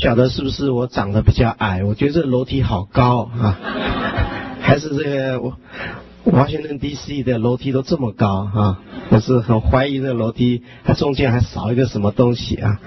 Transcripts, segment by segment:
晓得是不是我长得比较矮，我觉得这楼梯好高啊，还是这个华盛顿 DC 的楼梯都这么高啊，我是很怀疑这个楼梯它中间还少一个什么东西啊。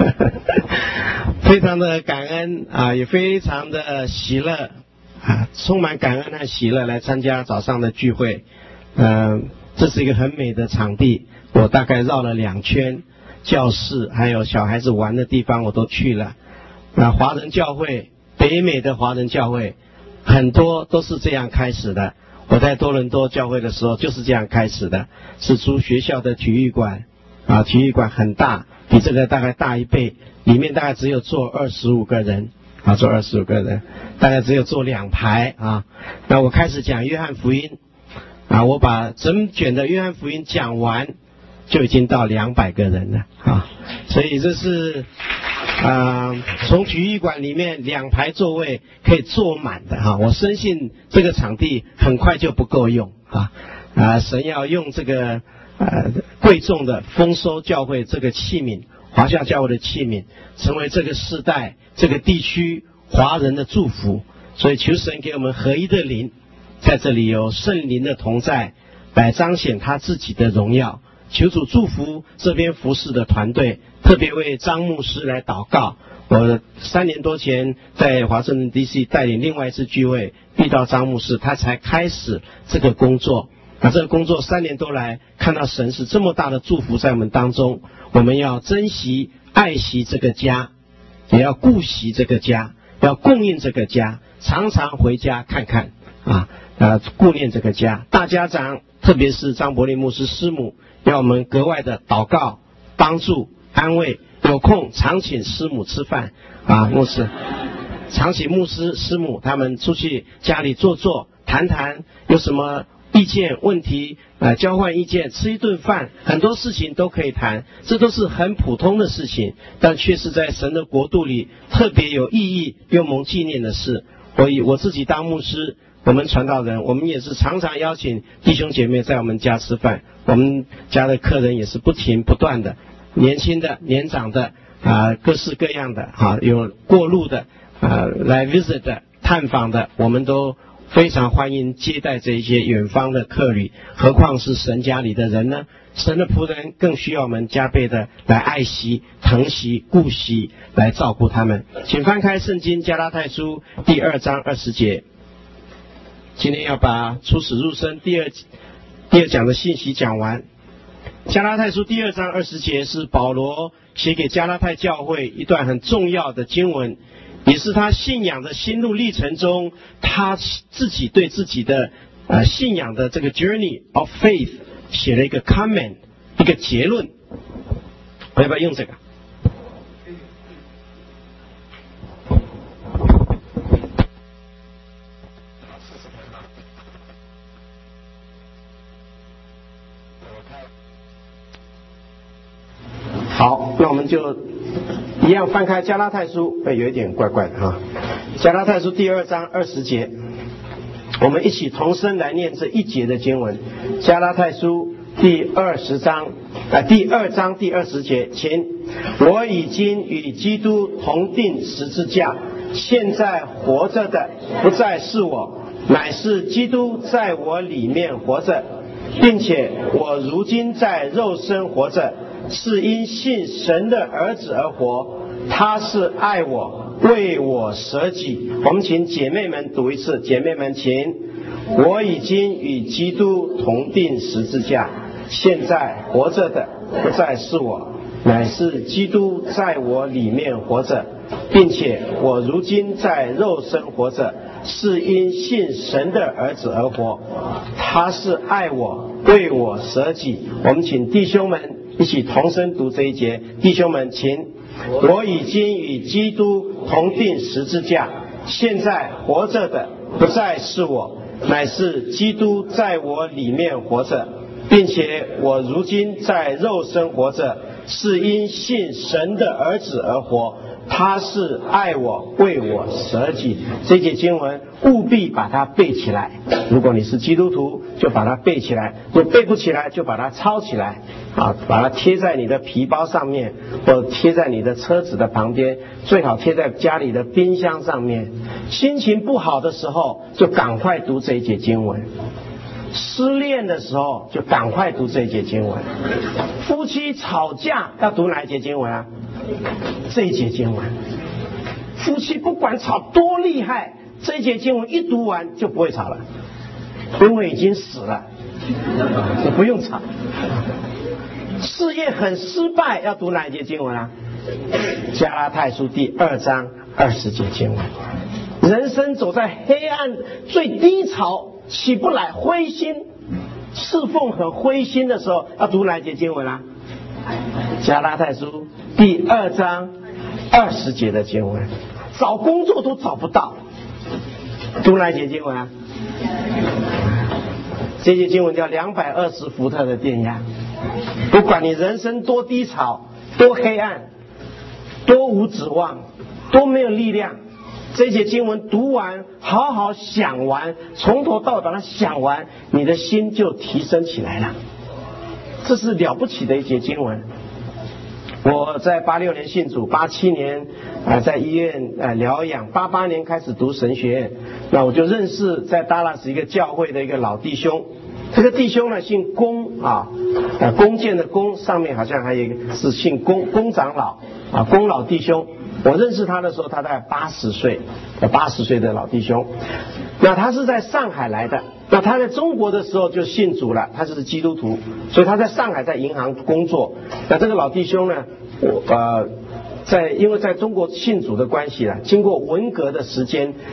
非常的感恩啊，也非常的喜乐啊，充满感恩和喜乐来参加早上的聚会。这是一个很美的场地，我大概绕了2圈，教室还有小孩子玩的地方我都去了。华人教会，北美的华人教会很多都是这样开始的。我在多伦多教会的时候就是这样开始的，是租学校的体育馆啊，体育馆很大，比这个大概大1倍，里面大概只有坐25个人啊，坐25个人，大概只有坐2排啊。那我开始讲约翰福音啊，我把整卷的约翰福音讲完，就已经到200个人了啊，所以这是从体育馆里面2排座位可以坐满的哈，我深信这个场地很快就不够用神要用这个贵重的丰收教会这个器皿，华夏教会的器皿，成为这个世代这个地区华人的祝福。所以求神给我们合一的灵，在这里有圣灵的同在，来彰显他自己的荣耀。求主祝福这边服侍的团队，特别为张牧师来祷告。我3年多前在华盛顿 DC 带领另外一次聚会，遇到张牧师，他才开始这个工作。这个工作3年多来，看到神是这么大的祝福在我们当中，我们要珍惜爱惜这个家，也要顾惜这个家，要供应这个家，常常回家看看顾念这个家。大家长特别是张伯利牧师师母，要我们格外的祷告、帮助、安慰，有空常请师母吃饭牧师常请牧师师母他们出去家里坐谈谈，有什么意见问题交换意见，吃一顿饭，很多事情都可以谈，这都是很普通的事情，但却是在神的国度里特别有意义又蒙纪念的事。我自己当牧师，我们传道人，我们也是常常邀请弟兄姐妹在我们家吃饭，我们家的客人也是不停不断的，年轻的年长的各式各样的有过路的来 visit 的探访的，我们都非常欢迎接待这一些远方的客旅，何况是神家里的人呢？神的仆人更需要我们加倍的来爱惜、疼惜、顾惜，来照顾他们。请翻开圣经加拉太书第2章20节。今天要把出始入生第二讲的信息讲完。加拉太书第2章20节是保罗写给加拉太教会一段很重要的经文，也是他信仰的心路历程中，他自己对自己的信仰的这个 journey of faith 写了一个 comment， 一个结论。我要不要用这个？好，那我们就一样翻开加拉太书，有一点怪怪的加拉太书第2章20节，我们一起同声来念这一节的经文。加拉太书第2章第20节，请。我已经与基督同定十字架，现在活着的不再是我，乃是基督在我里面活着，并且我如今在肉身活着，是因信神的儿子而活，他是爱我，为我舍己。我们请姐妹们读一次，姐妹们请。我已经与基督同定十字架，现在活着的不再是我，乃是基督在我里面活着，并且我如今在肉身活着，是因信神的儿子而活，他是爱我，为我舍己。我们请弟兄们一起同声读这一节，弟兄们请。我已经与基督同定十字架，现在活着的不再是我，乃是基督在我里面活着，并且我如今在肉身活着， 是因信神的儿子而活，他是爱我，为我舍己。这节经文务必把它背起来，如果你是基督徒就把它背起来，如果背不起来就把它抄起来啊，把它贴在你的皮包上面，或贴在你的车子的旁边，最好贴在家里的冰箱上面。心情不好的时候就赶快读这一节经文，失恋的时候就赶快读这一节经文，夫妻吵架要读哪一节经文啊？这一节经文。夫妻不管吵多厉害，这一节经文一读完就不会吵了，因为已经死了，你不用吵。事业很失败要读哪一节经文啊？加拉太书第2章20节经文。人生走在黑暗最低潮起不来，灰心侍奉很灰心的时候要读哪一节经文啊？加拉太书第2章20节的经文。找工作都找不到，读哪一节经文啊？这节经文叫220伏特的电压。不管你人生多低潮，多黑暗，多无指望，多没有力量，这节经文读完，好好想完，从头到尾把它想完，你的心就提升起来了。这是了不起的一节经文。我在86年信主，87年在医院疗养，88年开始读神学院。那我就认识在达拉斯一个教会的一个老弟兄，这个弟兄呢姓龚啊，弓箭的弓，上面好像还有一个是姓龚长老啊，龚老弟兄。我认识他的时候，他大概80岁的老弟兄。那他是在上海来的，那他在中国的时候就信主了，他是基督徒，所以他在上海在银行工作。那这个老弟兄呢，因为在中国信主的关系了，经过文革的时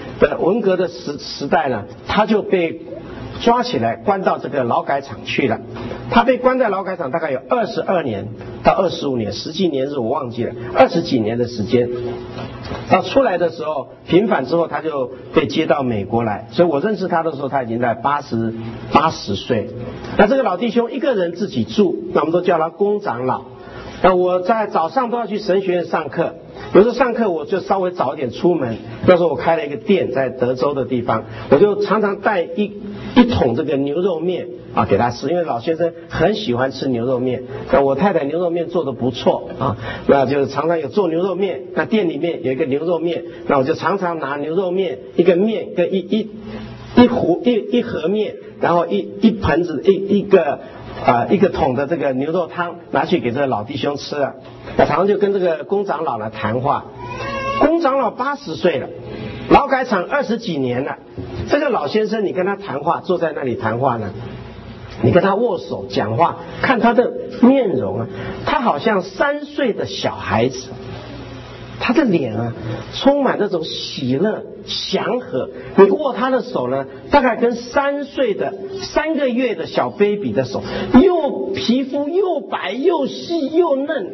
代呢，他就被抓起来关到这个劳改场去了。他被关在劳改场大概有22年到25年，实际年日我忘记了，20几年的时间。到出来的时候平反之后，他就被接到美国来，所以我认识他的时候他已经在80岁。那这个老弟兄一个人自己住，那我们都叫他龚长老。那我在早上都要去神学院上课，有时候上课我就稍微早一点出门。那时候我开了一个店在德州的地方，我就常常带一桶这个牛肉面啊给他吃，因为老先生很喜欢吃牛肉面。那我太太牛肉面做得不错啊，那就常常有做牛肉面。那店里面有一个牛肉面，那我就常常拿牛肉面一个面跟一盒面，然后一盆子一个桶的这个牛肉汤拿去给这个老弟兄吃了。我常常就跟这个龚长老来谈话。龚长老80岁了，劳改场20几年了。这个老先生你跟他谈话，坐在那里谈话呢，你跟他握手讲话，看他的面容啊，他好像3岁的小孩子，他的脸啊充满这种喜乐祥和。你握他的手呢，大概跟3岁的3个月的小 baby 的手，又皮肤又白又细又嫩，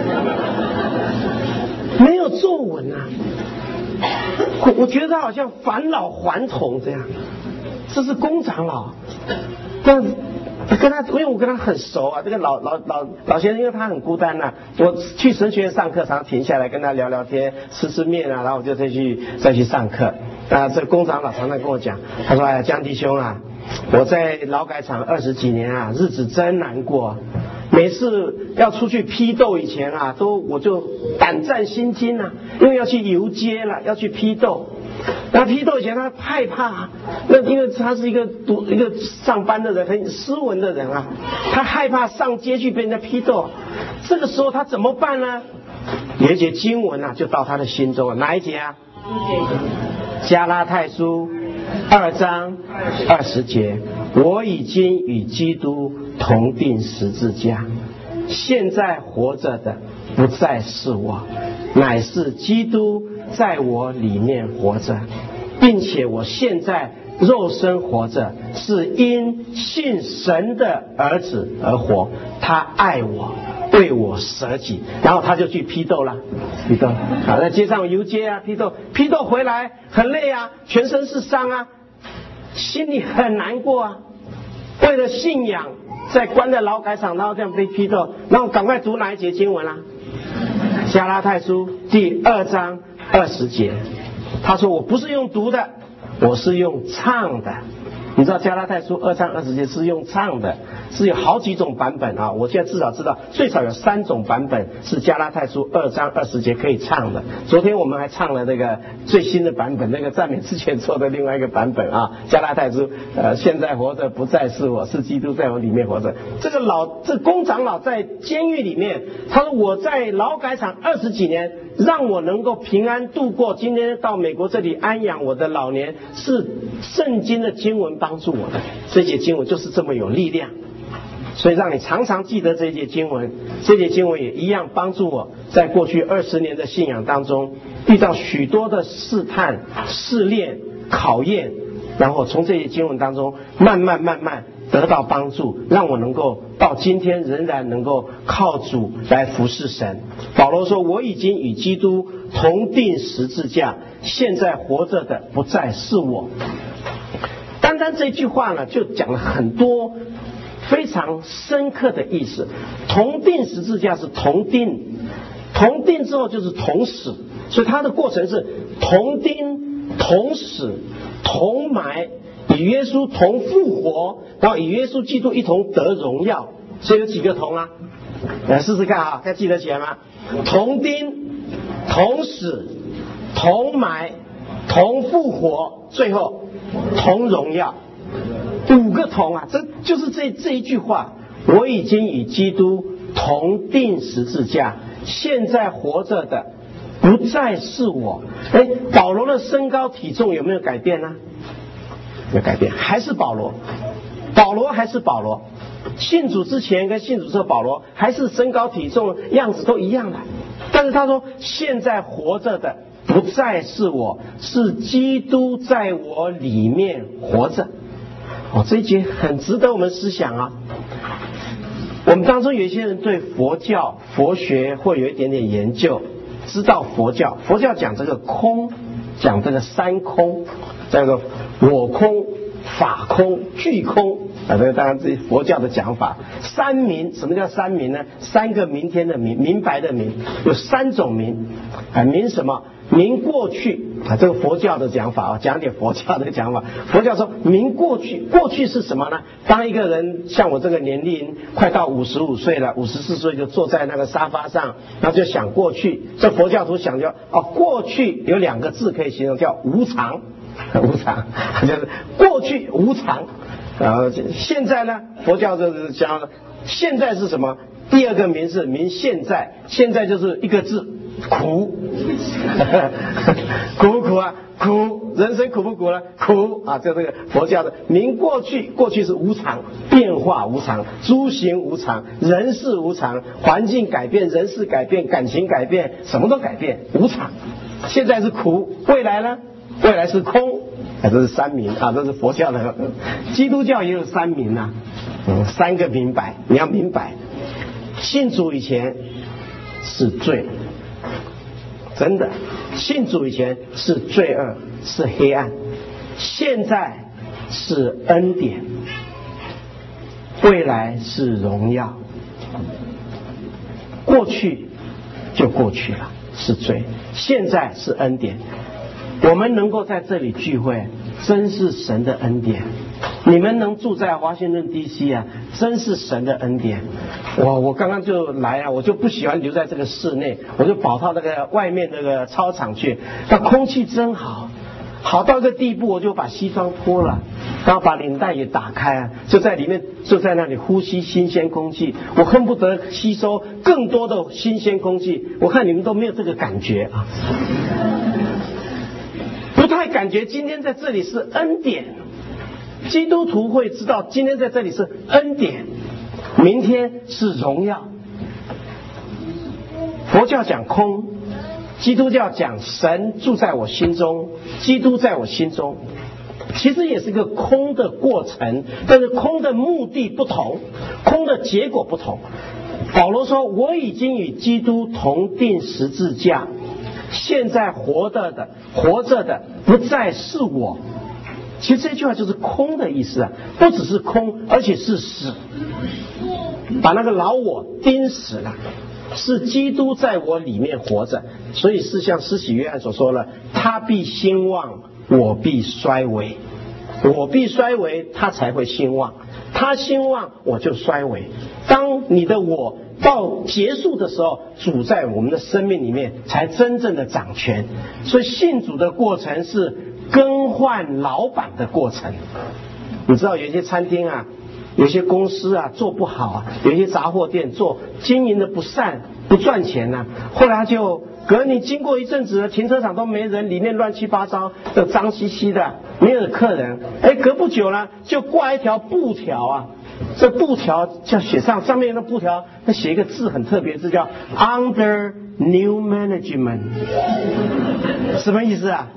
没有皱纹啊。我觉得他好像返老还童这样。这是龚长老，但因为我跟他很熟啊，这个老先生，因为他很孤单啊，我去神学院上课，常常停下来跟他聊聊天，吃面啊，然后我就再去上课。这个龚长老常常跟我讲，他说：“哎呀，江弟兄啊，我在劳改场20几年啊，日子真难过。每次要出去批斗以前啊，我就胆战心惊啊，因为要去游街了，要去批斗。然后批斗以前他害怕，那因为他是一个上班的人，很斯文的人啊，他害怕上街去被人家批斗。这个时候他怎么办呢？有一节经文啊，就到他的心中了。哪一节啊？加拉太书2章20节，我已经与基督同定十字架，现在活着的不再是我，乃是基督在我里面活着，并且我现在肉身活着，是因信神的儿子而活，他爱我，为我舍己。然后他就去批斗了，批斗啊，在街上游街啊，批斗回来很累啊，全身是伤啊，心里很难过啊。为了信仰在关在劳改场，然后这样被批斗，然后赶快读哪一节经文啊？加拉太书第2章20节，他说我不是用读的，我是用唱的。你知道加拉太书2章20节是用唱的，是有好几种版本啊！我现在至少知道最少有3种版本是加拉太书2章20节可以唱的。昨天我们还唱了那个最新的版本，那个赞美之前做的另外一个版本啊。加拉太书现在活着不再是我，是基督在我里面活着。这公长老在监狱里面，他说我在劳改场20几年，让我能够平安度过今天到美国这里安养我的老年，是圣经的经文帮助我的。这节经文就是这么有力量，所以让你常常记得这节经文。这节经文也一样帮助我在过去20年的信仰当中遇到许多的试探、试炼、考验，然后从这些经文当中慢慢得到帮助，让我能够到今天仍然能够靠主来服侍神。保罗说我已经与基督同定十字架，现在活着的不再是我。单单这句话呢，就讲了很多非常深刻的意思。同定十字架是同定，同定之后就是同死，所以它的过程是同钉、同死、同埋，与耶稣同复活，然后与耶稣基督一同得荣耀。所以有几个同啊？来试试看啊，还记得起来吗？同钉、同死、同埋、同复活，最后同荣耀。5个同啊，这就是这一句话。我已经与基督同定十字架，现在活着的不再是我。保罗的身高体重有没有改变呢？没有改变，还是保罗。保罗还是保罗。信主之前跟信主之后，保罗还是身高体重样子都一样的。但是他说现在活着的不再是我，是基督在我里面活着。这一节很值得我们思想啊。我们当中有一些人对佛教、佛学会有一点点研究，知道佛教讲这个空，讲这个三空，叫做我空、法空、俱空这个当然是佛教的讲法。三明，什么叫三明呢？3个明天的明，明白的明，有3种明。明什么？明过去这个佛教的讲法讲点佛教的讲法。佛教说明过去，过去是什么呢？当一个人像我这个年龄快到55岁了，54岁就坐在那个沙发上，然后就想过去。这佛教徒想就过去有2个字可以形容，叫无常。无常就是过去无常。现在呢，佛教就是讲现在是什么？第2个明是明现在，现在就是1个字苦。苦不苦啊？苦，人生苦不苦呢？苦啊！就这个佛教的明过去，过去是无常，变化无常，诸行无常，人事无常，环境改变，人事改变，感情改变，什么都改变，无常。现在是苦，未来呢？未来是空。这是三明啊，这是佛教的。基督教也有三明啊，3个明白，你要明白。信主以前是罪，真的，信主以前是罪恶，是黑暗，现在是恩典，未来是荣耀。过去就过去了，是罪，现在是恩典。我们能够在这里聚会，真是神的恩典。你们能住在华盛顿 DC 啊，真是神的恩典。我刚刚就来啊，我就不喜欢留在这个室内，我就跑到那个外面那个操场去，那空气真好，好到一个地步，我就把西装脱了，然后把领带也打开啊，就在里面，就在那里呼吸新鲜空气。我恨不得吸收更多的新鲜空气。我看你们都没有这个感觉啊。不太感觉今天在这里是恩典，基督徒会知道今天在这里是恩典，明天是荣耀。佛教讲空，基督教讲神住在我心中，基督在我心中，其实也是个空的过程，但是空的目的不同，空的结果不同。保罗说我已经与基督同定十字架，现在活着的不再是我， 其实这句话就是空的意思啊，不只是空，而且是死，把那个老我钉死了。是基督在我里面活着，所以是像施洗约翰所说的，他必兴旺，我必衰微。我必衰微，他才会兴旺；他兴旺，我就衰微。当你的我到结束的时候，主在我们的生命里面才真正的掌权。所以信主的过程是更换老板的过程。你知道有一些餐厅啊，有些公司啊做不好啊，有一些杂货店做经营的不善，不赚钱啊，后来就你经过一阵子，停车场都没人，里面乱七八糟的，脏兮兮的，没有客人。隔不久呢，就挂一条布条啊，这布条叫写上面的布条，那写一个字很特别，字叫 Under New Management， 什么意思啊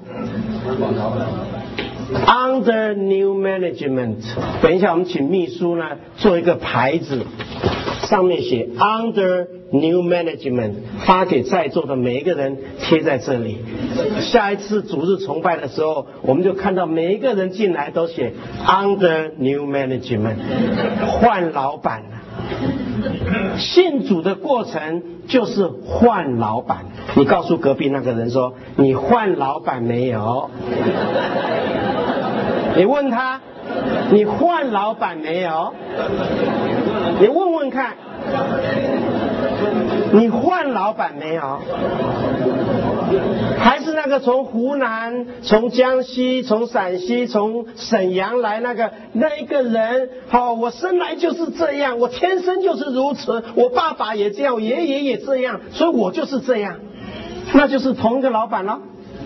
？Under New Management， 等一下我们请秘书呢做一个牌子，上面写 Under New Management， 发给在座的每一个人，贴在这里。下一次主日崇拜的时候，我们就看到每一个人进来都写 Under New Management， 换老板了。信主的过程就是换老板。你告诉隔壁那个人说，你换老板没有？你问他，你换老板没有？你问问看，你换老板没有？还是那个从湖南、从江西、从陕西、从沈阳来那一个人，我生来就是这样，我天生就是如此，我爸爸也这样，我爷爷也这样，所以我就是这样，那就是同一个老板了。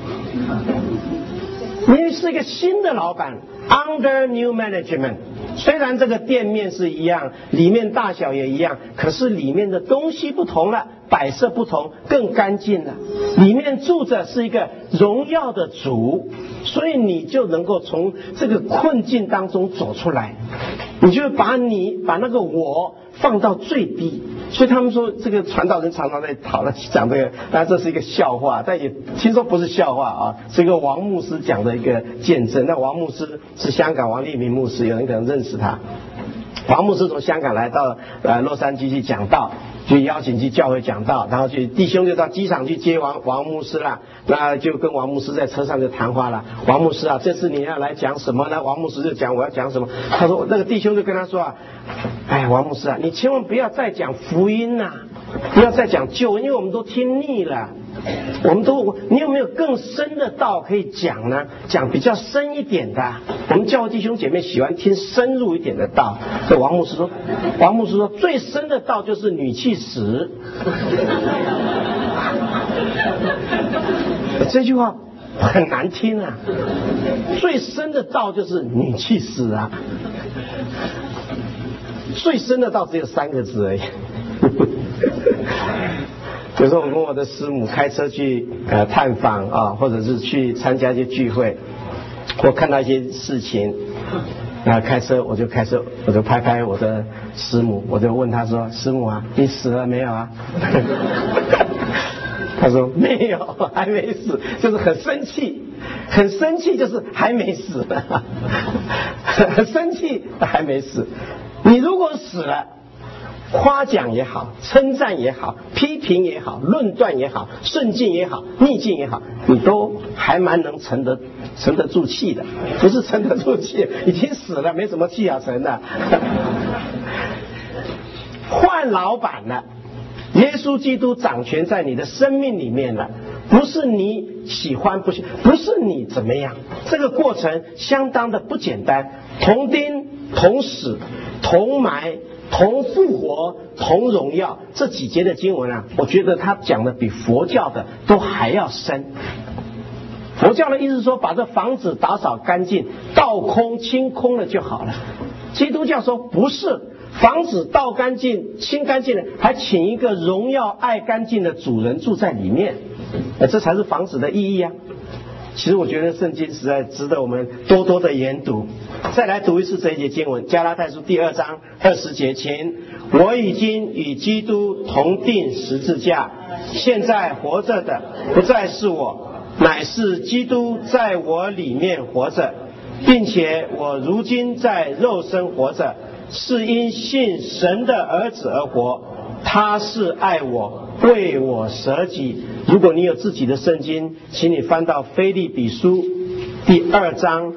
你是一个新的老板 ，Under New Management。虽然这个店面是一样，里面大小也一样，可是里面的东西不同了，摆设不同，更干净了。里面住着是一个荣耀的主，所以你就能够从这个困境当中走出来。你就把那个我放到最低。所以他们说，这个传道人常常在讲这个，当然这是一个笑话，但也听说不是笑话啊，是一个王牧师讲的一个见证。那王牧师是香港王立明牧师，有人可能认识他。王牧师从香港来到洛杉矶去讲道，去邀请去教会讲道，然后弟兄就到机场去接王牧师了。那就跟王牧师在车上就谈话了。王牧师啊，这次你要来讲什么呢？王牧师就讲我要讲什么。他说那个弟兄就跟他说啊，王牧师啊，你千万不要再讲福音啊，不要再讲救恩，因为我们都听腻了。你有没有更深的道可以讲呢？讲比较深一点的。我们教会弟兄姐妹喜欢听深入一点的道。所以王牧师说最深的道就是女气死。这句话很难听啊，最深的道就是女气死啊。最深的道只有3个字而已。有时候我跟我的师母开车去探访啊，或者是去参加一些聚会，我看到一些事情，开车我就拍拍我的师母，我就问她说：“师母啊，你死了没有啊？”她说：“没有，还没死。”就是很生气，就是还没死，很生气还没死。你如果死了，夸奖也好，称赞也好，批评也好，论断也好，顺境也好，逆境也好，你都还蛮能沉得住气的。不是沉得住气，已经死了，没什么气要沉的。换老板了，耶稣基督掌权在你的生命里面了，不是你喜欢不喜欢，不是你怎么样，这个过程相当的不简单。同钉同死同埋同复活同荣耀，这几节的经文啊，我觉得他讲的比佛教的都还要深。佛教的意思是说，把这房子打扫干净，倒空清空了就好了。基督教说不是，房子倒干净清干净了，还请一个荣耀爱干净的主人住在里面，这才是房子的意义啊。其实我觉得圣经实在值得我们多多的研读。再来读一次这一节经文，加拉太书第2章20节，请：我已经与基督同钉十字架，现在活着的不再是我，乃是基督在我里面活着。 并且我如今在肉身活着，是因信神的儿子而活，他是爱我，为我舍己。如果你有自己的圣经，请你翻到腓立比书第2章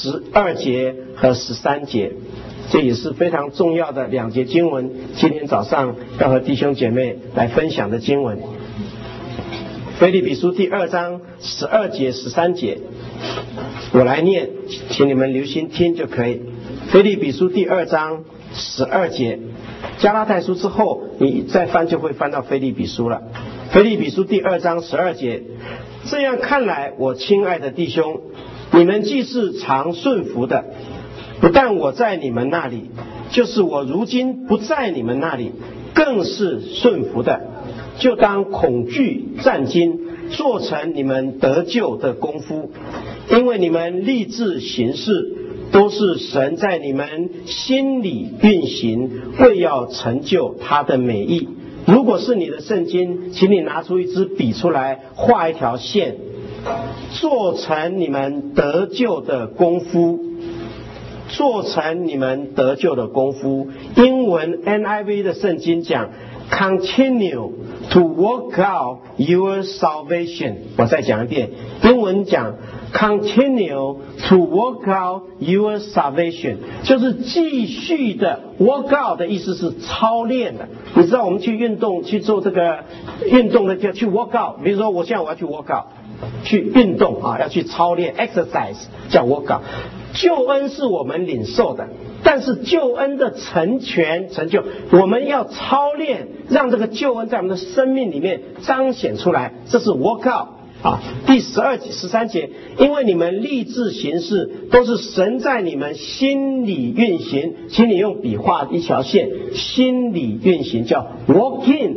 12节和13节，这也是非常重要的2节经文，今天早上要和弟兄姐妹来分享的经文。腓立比书第2章12节13节，我来念，请你们留心听就可以。腓立比书第2章12节，加拉太书之后你再翻就会翻到腓立比书了。腓立比书第2章12节，这样看来，我亲爱的弟兄，你们既是常顺服的，不但我在你们那里，就是我如今不在你们那里，更是顺服的，就当恐惧战惊，做成你们得救的功夫，因为你们立志行事，都是神在你们心里运行，为要成就他的美意。如果是你的圣经，请你拿出一支笔出来，画一条线，做成你们得救的功夫，做成你们得救的功夫。英文 NIV 的圣经讲 continue to work out your salvation。 我再讲一遍，英文讲 continue to work out your salvation， 就是继续的 work out 的意思是操练的。你知道我们去运动去做这个运动的叫去 work out， 比如说我现在我要去 work out， 去运动啊，要去操练 exercise 叫 work out。救恩是我们领受的，但是救恩的成就，我们要操练，让这个救恩在我们的生命里面彰显出来，这是 work out。第12节13节，因为你们立志行事，都是神在你们心里运行，请你用笔画一条线，心里运行叫 walk in。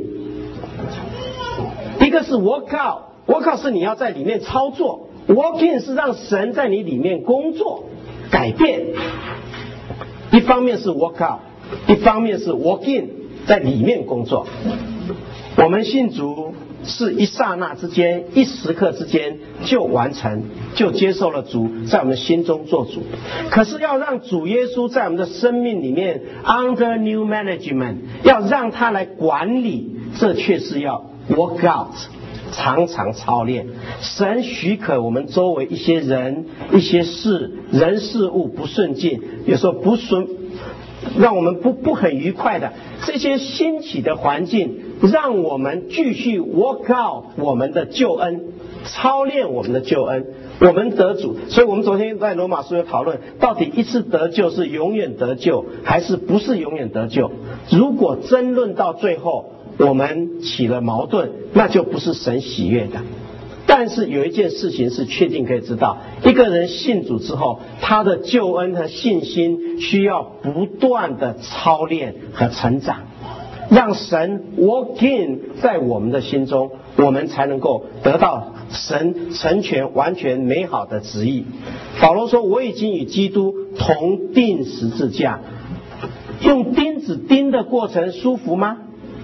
一个是 work out 是你要在里面操作， walk in 是让神在你里面工作改变。一方面是 work out， 一方面是 walk in， 在里面工作。我们信主是一刹那之间，一时刻之间就完成，就接受了主在我们心中做主。可是要让主耶稣在我们的生命里面 under new management， 要让他来管理，这却是要 work out， 常常操练。神许可我们周围一些人一些事人事物不顺境，有时候不顺，让我们不很愉快的这些兴起的环境，让我们继续 work out 我们的救恩，操练我们的救恩，我们得主。所以我们昨天在罗马书有讨论，到底一次得救是永远得救还是不是永远得救。如果争论到最后我们起了矛盾，那就不是神喜悦的。但是有一件事情是确定可以知道，一个人信主之后，他的救恩和信心需要不断的操练和成长，让神 walk in 在我们的心中，我们才能够得到神成全完全美好的旨意。保罗说，我已经与基督同钉十字架。用钉子钉的过程舒服吗？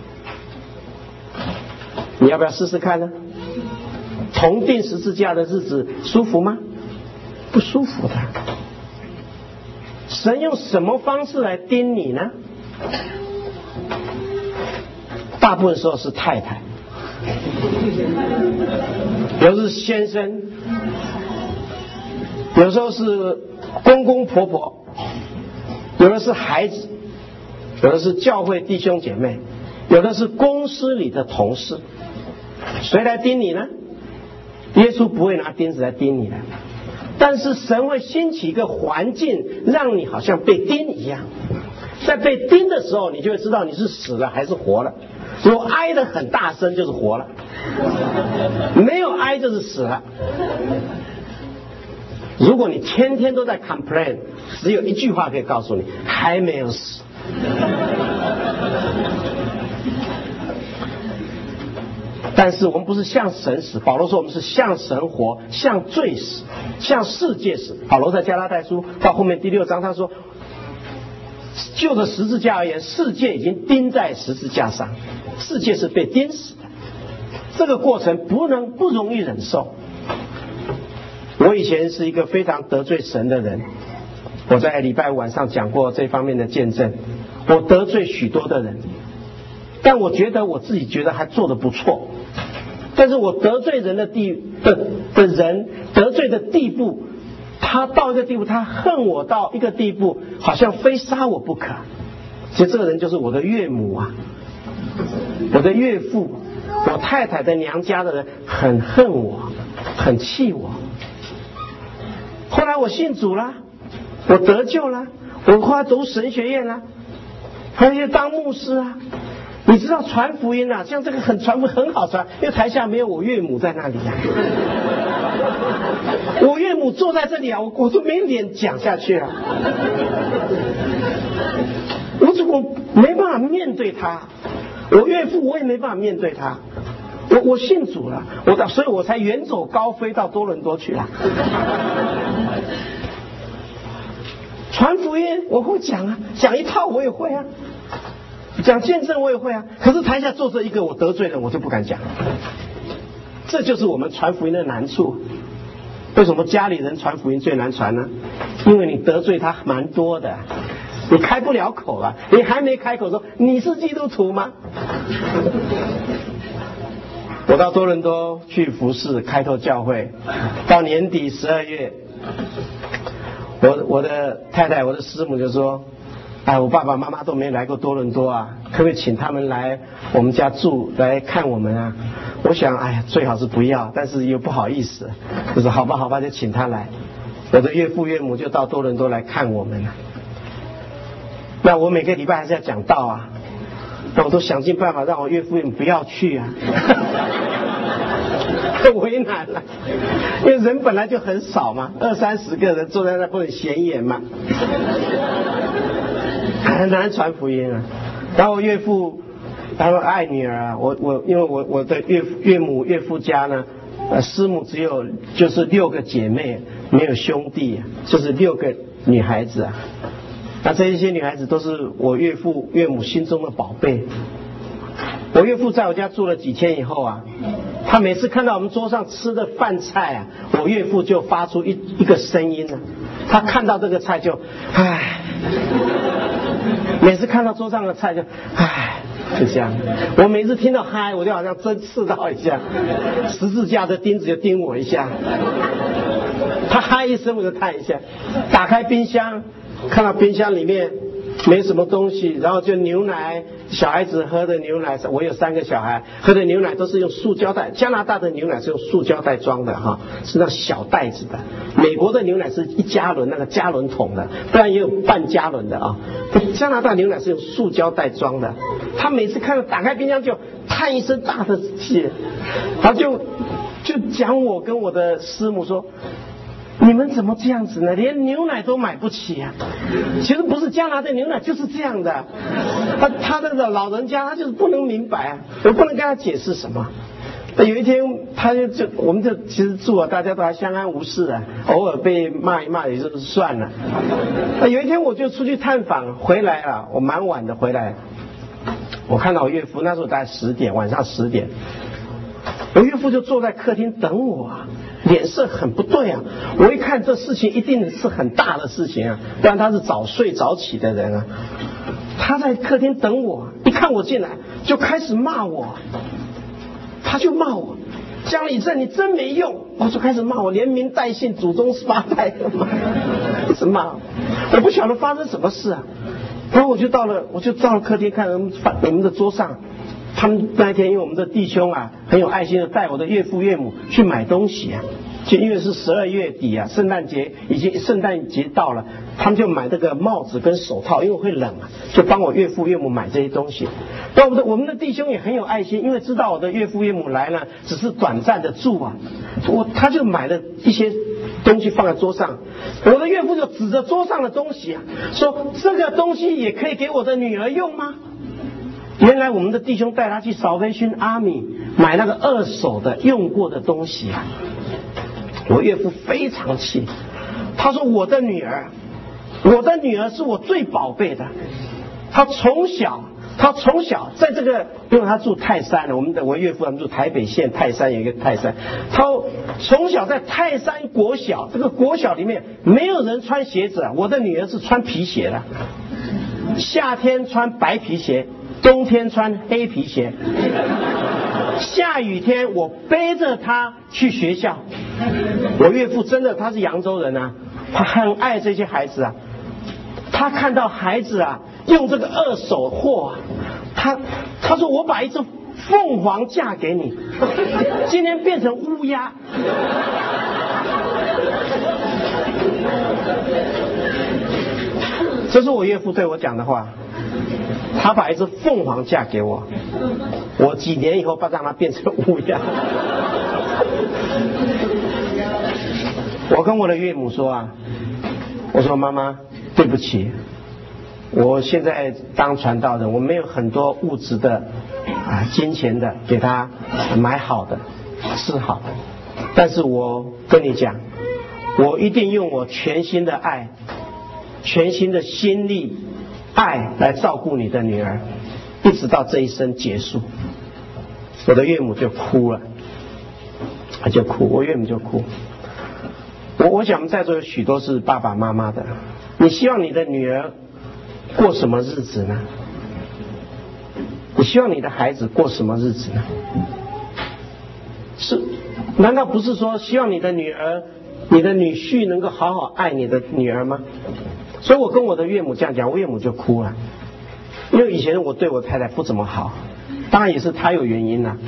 你要不要试试看呢？同钉十字架的日子舒服吗？不舒服的。神用什么方式来钉你呢？大部分时候是太太，有时是先生，有时候是公公婆婆，有的是孩子，有的是教会弟兄姐妹，有的是公司里的同事。谁来钉你呢？耶稣不会拿钉子来钉你的，但是神会兴起一个环境，让你好像被钉一样。在被钉的时候，你就会知道你是死了还是活了。如果哀得很大声，就是活了；没有哀，就是死了。如果你天天都在 complain， 只有一句话可以告诉你，还没有死。但是我们不是向神死，保罗说我们是向神活，向罪死，向世界死。保罗在加拉太书到后面第6章他说，就着十字架而言，世界已经钉在十字架上，世界是被钉死的。这个过程不容易忍受。 我以前是一个非常得罪神的人，我在礼拜五晚上讲过这方面的见证，我得罪许多的人，但我觉得我自己觉得还做得不错，但是我得罪人的人得罪的地步，他到一个地步，他恨我到一个地步，好像非杀我不可。其实这个人就是我的岳母啊，我的岳父，我太太的娘家的人很恨我，很气我。后来我信主了，我得救了，我后来读神学院了，还去当牧师啊。你知道传福音啊，像这个传福音很好传，因为台下没有我岳母在那里啊。我岳母坐在这里啊，我都没脸讲下去啊。我没办法面对他，我岳父我也没办法面对他。我信主了，所以我才远走高飞到多伦多去了。传福音我会讲啊，讲一套我也会啊，讲见证我也会啊。可是台下坐着一个我得罪人，我就不敢讲。这就是我们传福音的难处。为什么家里人传福音最难传呢？因为你得罪他蛮多的，你开不了口了，你还没开口说你是基督徒吗？我到多伦多去服侍开拓教会，到年底12月，我的太太我的师母就说，我爸爸妈妈都没来过多伦多啊，可不可以请他们来我们家住来看我们啊？我想最好是不要，但是又不好意思，就说好吧就请他来。我的岳父岳母就到多伦多来看我们了。那我每个礼拜还是要讲道啊，那我都想尽办法让我岳父岳母不要去啊。很为难了，因为人本来就很少嘛，20-30个人坐在那不能显眼嘛，很难传福音啊。然后我岳父他们爱女儿啊，因为我的岳母岳父家呢，师母就是6个姐妹，没有兄弟，就是6个女孩子啊。那这一些女孩子都是我岳父岳母心中的宝贝。我岳父在我家住了几天以后啊，他每次看到我们桌上吃的饭菜啊，我岳父就发出一个声音啊，他看到这个菜就每次看到桌上的菜就就这样。我每次听到我就好像针刺到一下，十字架的钉子就钉我一下。他一声我就叹一下，打开冰箱看到冰箱里面没什么东西，然后就牛奶，小孩子喝的牛奶，我有3个小孩，喝的牛奶都是用塑胶袋，加拿大的牛奶是用塑胶袋装的哈，是那小袋子的。美国的牛奶是1加仑那个加仑桶的，不然也有半加仑的啊。加拿大牛奶是用塑胶袋装的。他每次看到打开冰箱就叹一声大的气，他就讲我跟我的师母说，你们怎么这样子呢？连牛奶都买不起啊！其实不是加拿大牛奶就是这样的，他那个老人家他就是不能明白啊，我不能跟他解释什么。有一天他我们其实住啊，大家都还相安无事啊，偶尔被骂一骂也就算了。有一天我就出去探访回来了，我蛮晚的回来，我看到我岳父那时候大概10点，晚上10点，我岳父就坐在客厅等我啊。脸色很不对啊！我一看这事情一定是很大的事情啊，不然他是早睡早起的人啊。他在客厅等我，一看我进来就开始骂我，他就骂我，江礼正你真没用，我就开始骂我连名带姓祖宗8代的骂，一直骂我不晓得发生什么事啊。然后我就到了客厅看我们的桌上。他们那一天因为我们的弟兄啊很有爱心的带我的岳父岳母去买东西啊，就因为是12月底啊，圣诞节到了，他们就买这个帽子跟手套，因为会冷啊，就帮我岳父岳母买这些东西。那我们的弟兄也很有爱心，因为知道我的岳父岳母来了只是短暂的住啊，他就买了一些东西放在桌上。我的岳父就指着桌上的东西啊，说这个东西也可以给我的女儿用吗？原来我们的弟兄带他去Salvation Army买那个2手的用过的东西啊。我岳父非常气，他说我的女儿是我最宝贝的，她从小他从小在这个，因为他住泰山，我岳父他们住台北县泰山，有一个泰山，他从小在泰山国小，这个国小里面没有人穿鞋子，我的女儿是穿皮鞋的，夏天穿白皮鞋，冬天穿黑皮鞋，下雨天我背着她去学校。我岳父真的他是扬州人啊，他很爱这些孩子啊，他看到孩子啊用这个二手货啊，他说我把一只凤凰嫁给你，今天变成乌鸦。这是我岳父对我讲的话，他把一只凤凰嫁给我，我几年以后把让它变成乌鸦。我跟我的岳母说啊，我说妈妈对不起，我现在当传道人，我没有很多物质的金钱的给他买好的吃好的，但是我跟你讲，我一定用我全心的爱，全心的心力爱来照顾你的女儿，一直到这一生结束。我的岳母就哭了，他就哭，我岳母就哭。我想我们在座有许多是爸爸妈妈的，你希望你的女儿过什么日子呢？你希望你的孩子过什么日子呢？是，难道不是说希望你的女儿、你的女婿能够好好爱你的女儿吗？所以我跟我的岳母这样讲，我岳母就哭了，因为以前我对我太太不怎么好，当然也是她有原因啦，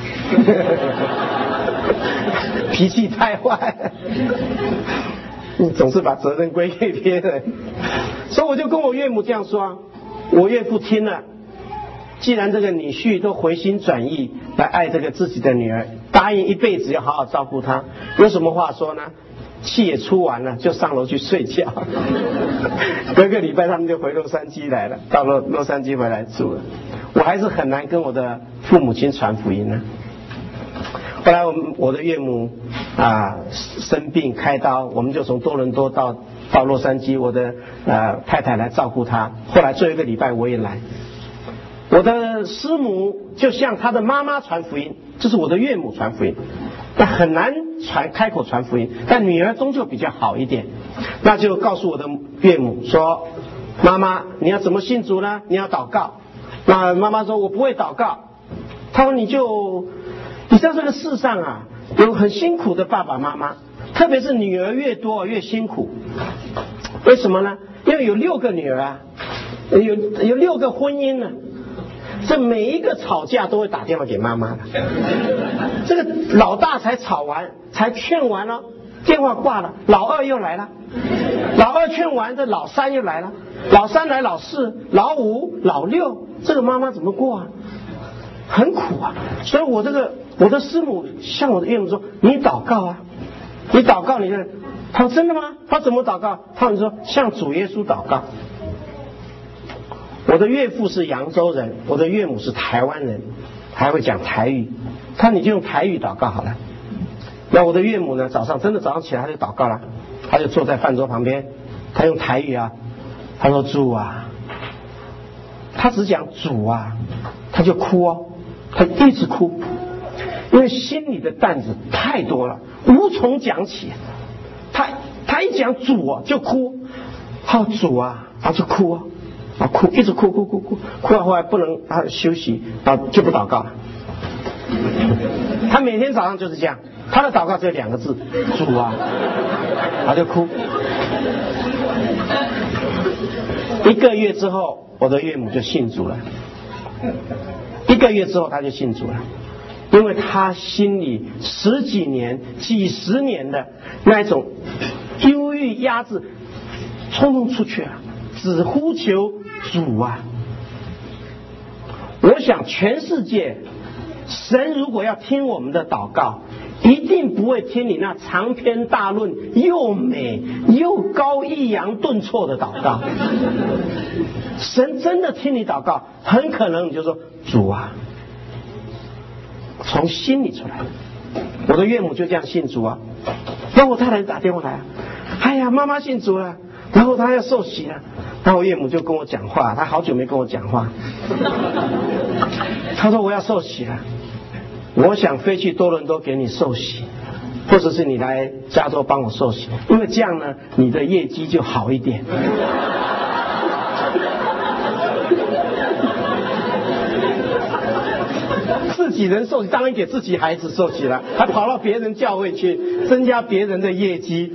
脾气太坏，你总是把责任归给别人，所以我就跟我岳母这样说，我岳父听了，既然这个女婿都回心转意来爱这个自己的女儿，答应一辈子要好好照顾她，有什么话说呢？气也出完了，就上楼去睡觉。隔个礼拜他们就回洛杉矶来了，到洛杉矶回来住了。我还是很难跟我的父母亲传福音呢。后来我的岳母生病开刀，我们就从多伦多到洛杉矶，我的太太来照顾她。后来最后一个礼拜我也来。我的师母就向她的妈妈传福音，这是我的岳母传福音，那很难开口传福音，但女儿终究比较好一点，那就告诉我的岳母说，妈妈你要怎么信主呢？你要祷告。那妈妈说我不会祷告。她说你在这个世上啊，有很辛苦的爸爸妈妈，特别是女儿越多越辛苦。为什么呢？因为有6个女儿啊，有6个婚姻呢，这每一个吵架都会打电话给妈妈的。这个老大才吵完，才劝完了，电话挂了，老二又来了，老二劝完，这老三又来了，老三来，老四，老五，老六，这个妈妈怎么过啊？很苦啊。所以我的师母向我的岳母说，你祷告啊，你祷告你的。他说真的吗？他怎么祷告？他们说向主耶稣祷告。我的岳父是扬州人，我的岳母是台湾人，还会讲台语，他说你就用台语祷告好了。那我的岳母呢，早上起来他就祷告了，他就坐在饭桌旁边，他用台语啊，他说主啊，他只讲主啊，他就哭哦，他一直哭，因为心里的担子太多了，无从讲起。他一讲主啊就哭，好主啊，他就哭啊。哭，一直哭到后来不能休息，就不祷告了。他每天早上就是这样，他的祷告只有2个字，主啊，他就哭。1个月之后，我的岳母就信主了。1个月之后他就信主了，因为他心里10几年、几十年的那种忧郁压制，冲动出去了，只呼求主啊。我想全世界神如果要听我们的祷告，一定不会听你那长篇大论又美又高抑扬顿挫的祷告。神真的听你祷告，很可能你就说主啊，从心里出来。我的岳母就这样信主啊，然后我太太打电话来，哎呀妈妈信主了， 然后他要受洗了，然后我岳母就跟我讲话，他好久没跟我讲话。他说我要受洗了，我想飞去多伦多给你受洗，或者是你来加州帮我受洗，因为这样呢，你的业绩就好一点。自己人受洗，当然给自己孩子受洗了，还跑到别人教会去，增加别人的业绩。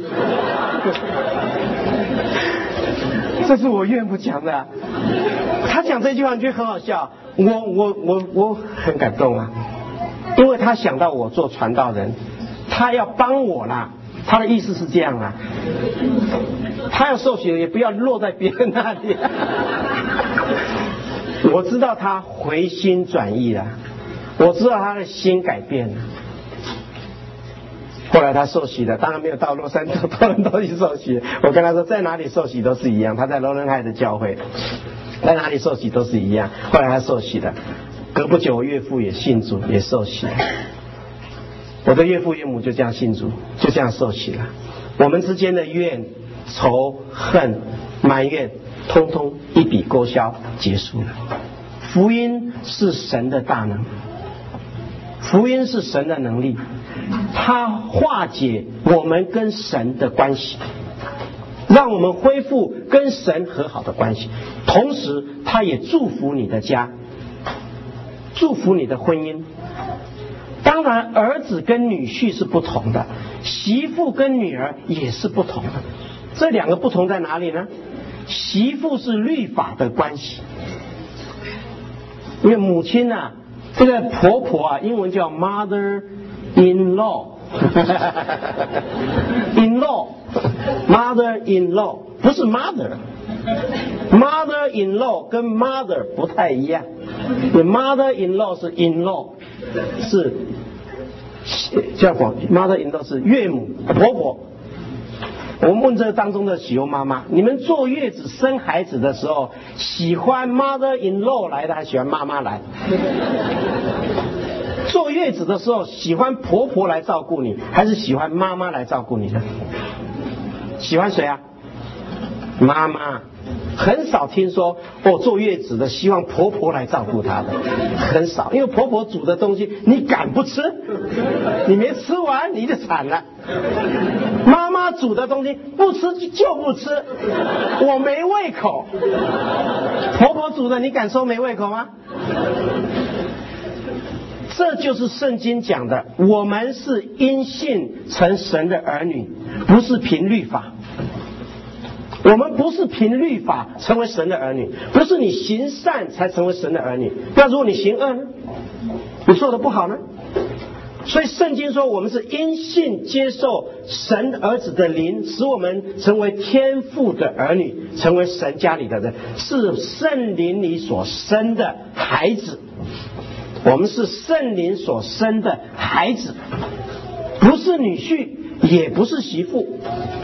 这是我岳母讲的，他讲这句话你觉得很好笑，我很感动啊，因为他想到我做传道人，他要帮我啦，他的意思是这样啊，他要受洗也不要落在别人那里。我知道他回心转意了，我知道他的心改变了。后来他受洗了，当然没有到洛杉矶多伦多去受洗。我跟他说，在哪里受洗都是一样。他在罗伦海的教会，在哪里受洗都是一样。后来他受洗了，隔不久我岳父也信主，也受洗了。我的岳父岳母就这样信主，就这样受洗了。我们之间的怨、仇、恨、埋怨，通通一笔勾销，结束了。福音是神的大能，福音是神的能力，它化解我们跟神的关系，让我们恢复跟神和好的关系，同时它也祝福你的家，祝福你的婚姻。当然儿子跟女婿是不同的，媳妇跟女儿也是不同的。这两个不同在哪里呢？媳妇是律法的关系，因为母亲啊，这个婆婆啊，英文叫 mother-in-law in-law mother-in-law 不是 mother-in-law 跟 mother 不太一样， mother-in-law 是 in-law 是叫什么 mother-in-law 是岳母婆婆。我们问这当中的喜忧妈妈，你们坐月子生孩子的时候，喜欢 mother-in-law 来的还喜欢妈妈来？坐月子的时候喜欢婆婆来照顾你，还是喜欢妈妈来照顾你呢？喜欢谁啊？妈妈。很少听说坐月子的希望婆婆来照顾她的，很少，因为婆婆煮的东西你敢不吃？你没吃完你就惨了。妈妈煮的东西不吃就不吃，我没胃口。婆婆煮的你敢说没胃口吗？这就是圣经讲的，我们是因信成神的儿女，不是凭律法。我们不是凭律法成为神的儿女，不是你行善才成为神的儿女。那如果你行恶呢？你做的不好呢？所以圣经说我们是因信接受神儿子的灵，使我们成为天父的儿女，成为神家里的人，是圣灵里所生的孩子。我们是圣灵所生的孩子，不是女婿，也不是媳妇。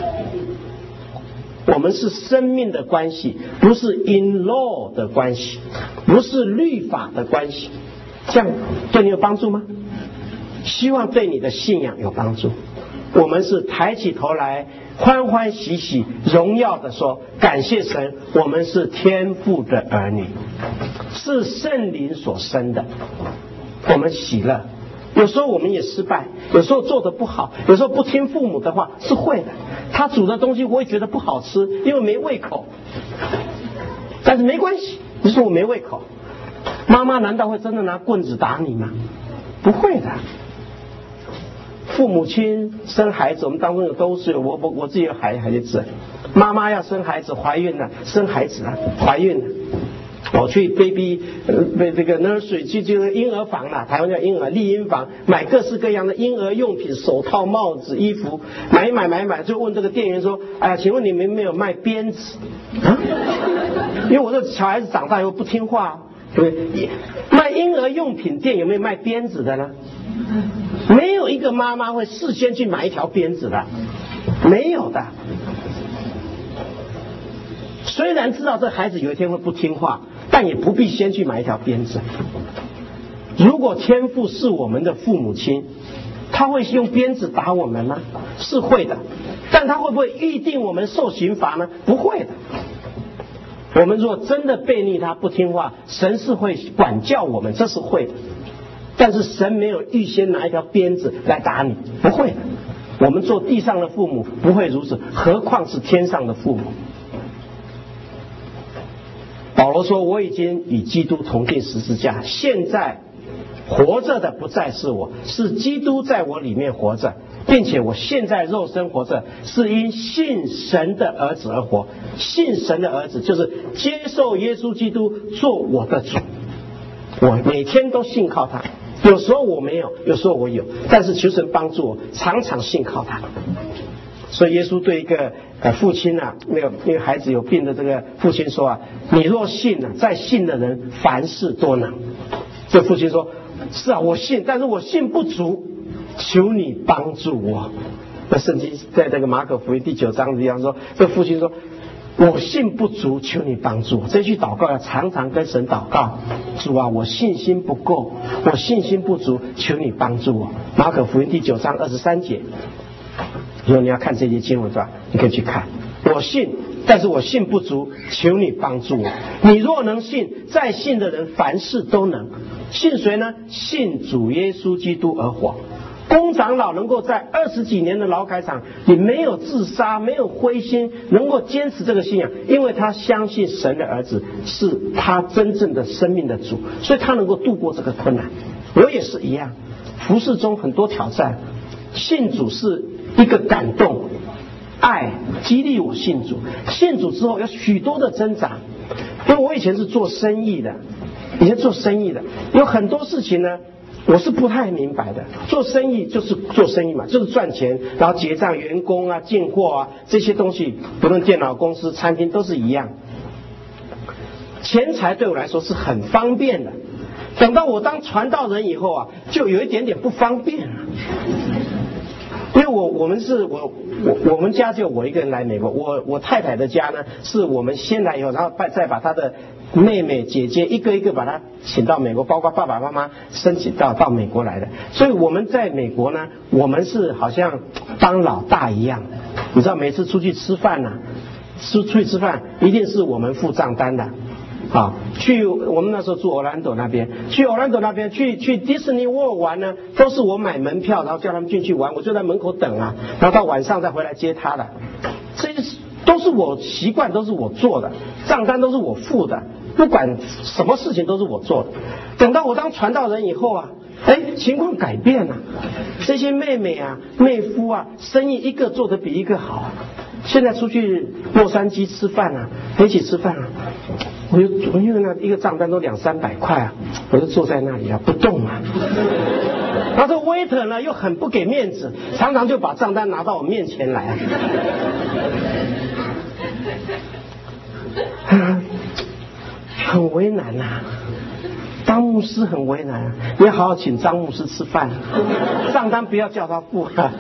我们是生命的关系，不是 in law 的关系，不是律法的关系。这样对你有帮助吗？希望对你的信仰有帮助。我们是抬起头来欢欢喜喜荣耀的说，感谢神，我们是天父的儿女，是圣灵所生的，我们喜乐。有时候我们也失败，有时候做得不好，有时候不听父母的话，是会的。他煮的东西我也觉得不好吃，因为没胃口。但是没关系，你说我没胃口，妈妈难道会真的拿棍子打你吗？不会的。父母亲生孩子，我们当中有都是我自己有孩子，妈妈要生孩子，怀孕了，生孩子了，怀孕了。我去 baby 这个 nursery 去这个婴儿房啦，台湾叫婴儿立婴房，买各式各样的婴儿用品，手套、帽子、衣服，买一买，就问这个店员说：“哎呀，请问你们没有卖鞭子啊？”因为我这小孩子长大以后不听话，对不对？卖婴儿用品店有没有卖鞭子的呢？没有一个妈妈会事先去买一条鞭子的，没有的。虽然知道这孩子有一天会不听话，但也不必先去买一条鞭子。如果天父是我们的父母亲， 他会用鞭子打我们吗？是会的。但他会不会预定我们受刑罚呢？不会的。我们如果真的悖逆他不听话，神是会管教我们，这是会的。但是神没有预先拿一条鞭子来打你，不会的。我们做地上的父母不会如此，何况是天上的父母。保罗说，我已经与基督同定十字架，现在活着的不再是我，是基督在我里面活着，并且我现在肉身活着，是因信神的儿子而活。信神的儿子就是接受耶稣基督做我的主，我每天都信靠他。有时候我没有，有时候我有，但是求神帮助我，常常信靠他。所以耶稣对一个父亲啊，那个孩子有病的这个父亲说啊，你若信啊，在信的人凡事都能。这父亲说，是啊，我信，但是我信不足，求你帮助我。那圣经在这个马可福音第9章这样说，这父亲说，我信不足，求你帮助我。这句祷告要常常跟神祷告，主啊，我信心不够，我信心不足，求你帮助我。马可福音第9章23节，如果你要看这些经文是吧，你可以去看。我信，但是我信不足，求你帮助我。你若能信，在信的人凡事都能。信谁呢？信主耶稣基督而活。公长老能够在20几年的劳改场里没有自杀，没有灰心，能够坚持这个信仰，因为他相信神的儿子是他真正的生命的主，所以他能够度过这个困难。我也是一样，服事中很多挑战，信主是一个感动，爱激励我信主。信主之后有许多的挣扎，因为我以前是做生意的，有很多事情呢我是不太明白的。做生意就是做生意嘛，就是赚钱，然后结账、员工啊、进货啊，这些东西不论电脑公司、餐厅都是一样。钱财对我来说是很方便的，等到我当传道人以后啊，就有一点点不方便了。因为我们家就我一个人来美国，我太太的家呢是我们先来以后，然后再把她的妹妹姐姐一个一个把她请到美国，包括爸爸妈妈申请到美国来的。所以我们在美国呢，我们是好像当老大一样。你知道每次出去吃饭呢，出去吃饭一定是我们付账单的。啊，我们那时候住去奥兰多那边，去迪士尼沃玩呢，都是我买门票，然后叫他们进去玩，我就在门口等啊，然后到晚上再回来接他的。这些都是我习惯，都是我做的，账单都是我付的，不管什么事情都是我做的。等到我当传道人以后啊，情况改变了，这些妹妹啊、妹夫啊，生意一个做得比一个好。现在出去洛杉矶吃饭啊，一起吃饭啊，我因为那一个账单都200-300块啊，我就坐在那里啊不動啊。然后这 waiter 呢又很不给面子，常常就把账单拿到我面前来啊，很为难啊。当牧师很为难啊，你要好好请张牧师吃饭，账单不要叫他付啊。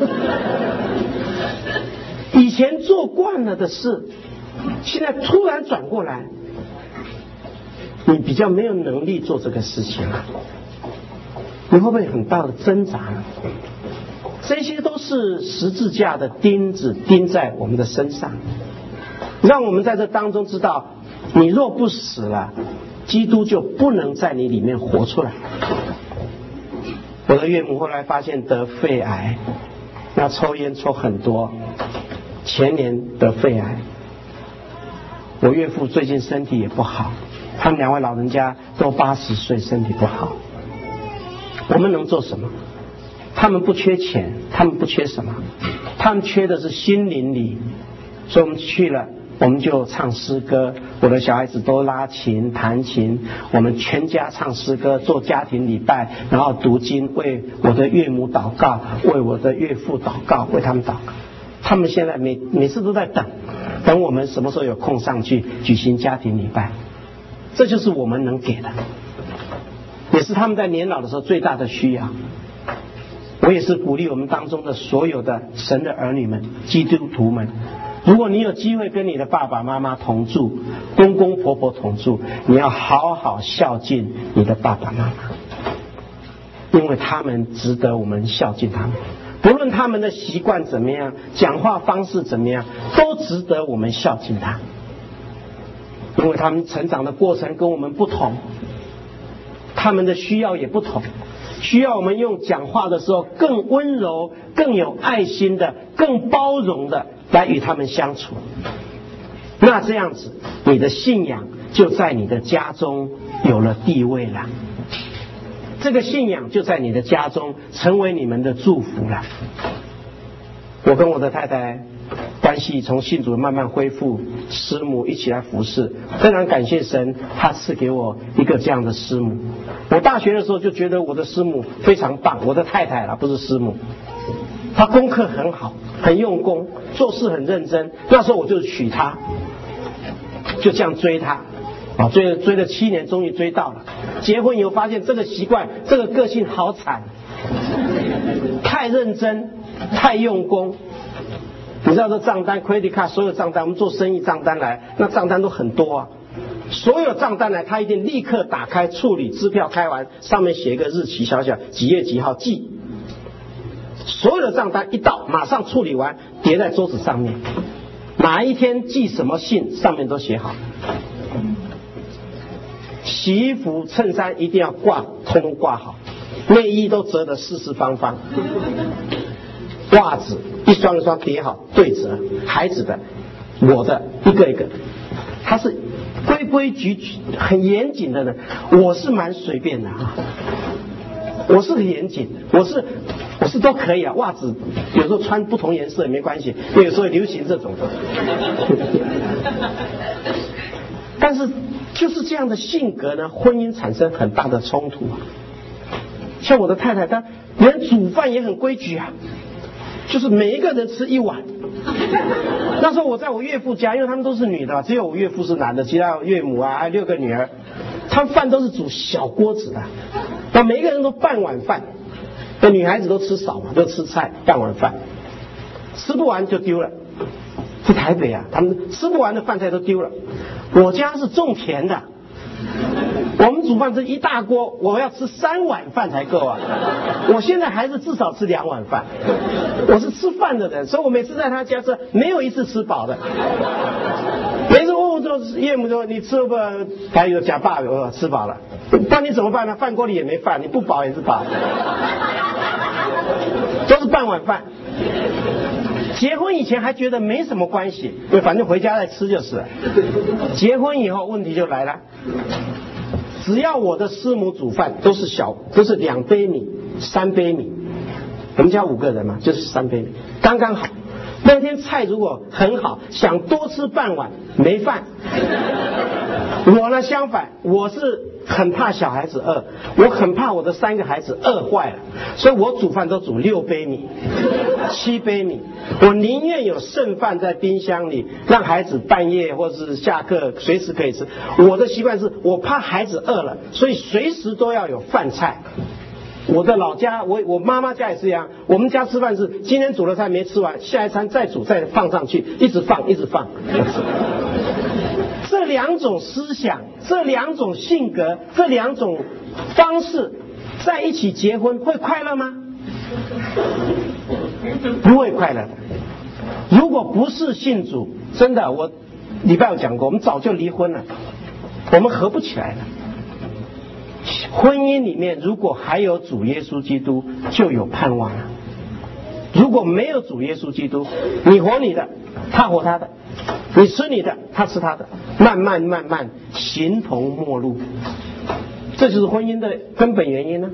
以前做惯了的事，现在突然转过来，你比较没有能力做这个事情了，你会不会很大的挣扎呢？这些都是十字架的钉子钉在我们的身上，让我们在这当中知道，你若不死了，基督就不能在你里面活出来。我的岳母后来发现得肺癌，要抽烟抽很多，前年得肺癌。我岳父最近身体也不好，他们2位老人家都80岁，身体不好。我们能做什么？他们不缺钱，他们不缺什么，他们缺的是心灵里。所以我们去了，我们就唱诗歌，我的小孩子都拉琴弹琴，我们全家唱诗歌，做家庭礼拜，然后读经，为我的岳母祷告，为我的岳父祷告，为他们祷告。他们现在每次都在等我们什么时候有空上去举行家庭礼拜。这就是我们能给的，也是他们在年老的时候最大的需要。我也是鼓励我们当中的所有的神的儿女们、基督徒们，如果你有机会跟你的爸爸妈妈同住、公公婆婆同住，你要好好孝敬你的爸爸妈妈。 因为他们值得我们孝敬他们。不论他们的习惯怎么样，讲话方式怎么样，都值得我们孝敬他。因为他们成长的过程跟我们不同，他们的需要也不同，需要我们用讲话的时候更温柔、更有爱心的、更包容的来与他们相处。那这样子，你的信仰就在你的家中有了地位了。这个信仰就在你的家中成为你们的祝福了。我跟我的太太关系从信主慢慢恢复，师母一起来服侍，非常感谢神，他赐给我一个这样的师母。我大学的时候就觉得我的师母非常棒，我的太太啦，不是师母，她功课很好，很用功，做事很认真。那时候我就娶她，就这样追她。追了7年，终于追到了。结婚以后发现这个习惯，这个个性好惨，太认真，太用功。你知道这账单 credit card 所有账单，我们做生意账单来，那账单都很多啊。所有账单来，他一定立刻打开处理，支票开完，上面写一个日期，小小几月几号寄。所有的账单一到，马上处理完，叠在桌子上面。哪一天寄什么信，上面都写好。洗衣服、衬衫一定要挂，通通挂好，内衣都折得四四方方，袜子一双一双叠好对折，孩子的、我的一个一个，他是规规矩矩、很严谨的人。我是蛮随便的啊，我是很严谨的，我是都可以啊。袜子有时候穿不同颜色也没关系，因为有时候流行这种的。但是就是这样的性格呢，婚姻产生很大的冲突啊。像我的太太，她连煮饭也很规矩啊，就是每一个人吃一碗。那时候我在我岳父家，因为他们都是女的，只有我岳父是男的，其他岳母啊，还有6个女儿，他们饭都是煮小锅子的，那每一个人都半碗饭。那女孩子都吃少嘛，都吃菜，半碗饭，吃不完就丢了。在台北啊，他们吃不完的饭菜都丢了。我家是种田的，我们煮饭是一大锅，我要吃3碗饭才够啊。我现在还是至少吃2碗饭，我是吃饭的人，所以我每次在他家吃没有一次吃饱的。每次问我说岳母说你吃不？还有假爸我吃饱了，那你怎么办呢？饭锅里也没饭，你不饱也是饱，都是半碗饭。结婚以前还觉得没什么关系，因为反正回家再吃就是了。结婚以后问题就来了，只要我的师母煮饭都是2杯米、3杯米，我们家5个人嘛，就是3杯米，刚刚好。那天菜如果很好，想多吃半碗没饭。我呢相反，我是很怕小孩子饿，我很怕我的3个孩子饿坏了，所以我煮饭都煮6杯米、7杯米，我宁愿有剩饭在冰箱里，让孩子半夜或是下课随时可以吃。我的习惯是我怕孩子饿了，所以随时都要有饭菜。我的老家，我妈妈家也是一样，我们家吃饭是今天煮的菜没吃完，下一餐再煮再放上去，一直放。这2种思想，这2种性格，这2种方式在一起结婚会快乐吗？不会快乐的。如果不是信主，真的，我礼拜有讲过，我们早就离婚了，我们合不起来了。婚姻里面如果还有主耶稣基督，就有盼望了。如果没有主耶稣基督，你活你的，他活他的，你吃你的，他吃他的，慢慢形同陌路。这就是婚姻的根本原因呢。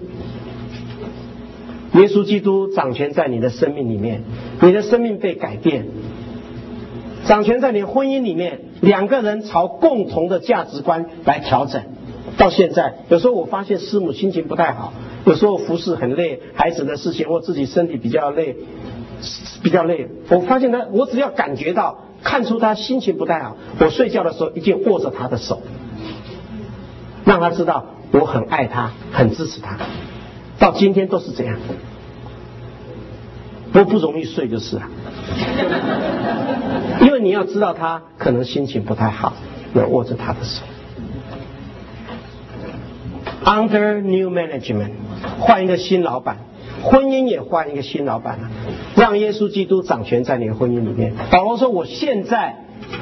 耶稣基督掌权在你的生命里面，你的生命被改变，掌权在你的婚姻里面，2个人朝共同的价值观来调整。到现在，有时候我发现师母心情不太好，有时候服侍很累，孩子的事情或自己身体比较累，我发现我只要感觉到看出他心情不太好，我睡觉的时候一定握着他的手，让他知道我很爱他，很支持他。到今天都是这样，不容易睡就是了。因为你要知道他可能心情不太好，要握着他的手。Under new management， 换一个新老板，婚姻也换一个新老板了，让耶稣基督掌权在你的婚姻里面。保罗说，我现在